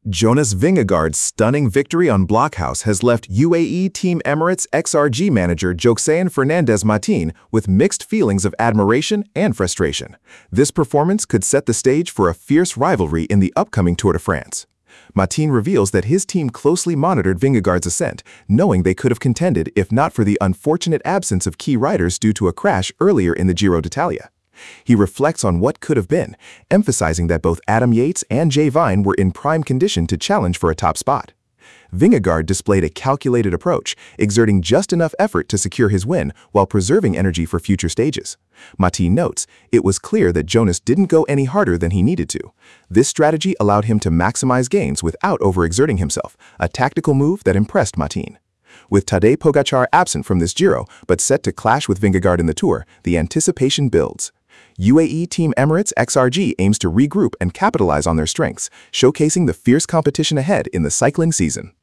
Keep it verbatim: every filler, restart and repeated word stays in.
Jonas Vingegaard's stunning victory on Blockhouse has left U A E Team Emirates X R G manager Joxean Fernandez Matin with mixed feelings of admiration and frustration. This performance could set the stage for a fierce rivalry in the upcoming Tour de France. Matin reveals that his team closely monitored Vingegaard's ascent, knowing they could have contended if not for the unfortunate absence of key riders due to a crash earlier in the Giro d'Italia. He reflects on what could have been, emphasizing that both Adam Yates and Jay Vine were in prime condition to challenge for a top spot. Vingegaard displayed a calculated approach, exerting just enough effort to secure his win while preserving energy for future stages. Matin notes, it was clear that Jonas didn't go any harder than he needed to. This strategy allowed him to maximize gains without overexerting himself, a tactical move that impressed Matin. With Tadej Pogačar absent from this Giro, but set to clash with Vingegaard in the Tour, the anticipation builds. U A E Team Emirates X R G aims to regroup and capitalize on their strengths, showcasing the fierce competition ahead in the cycling season.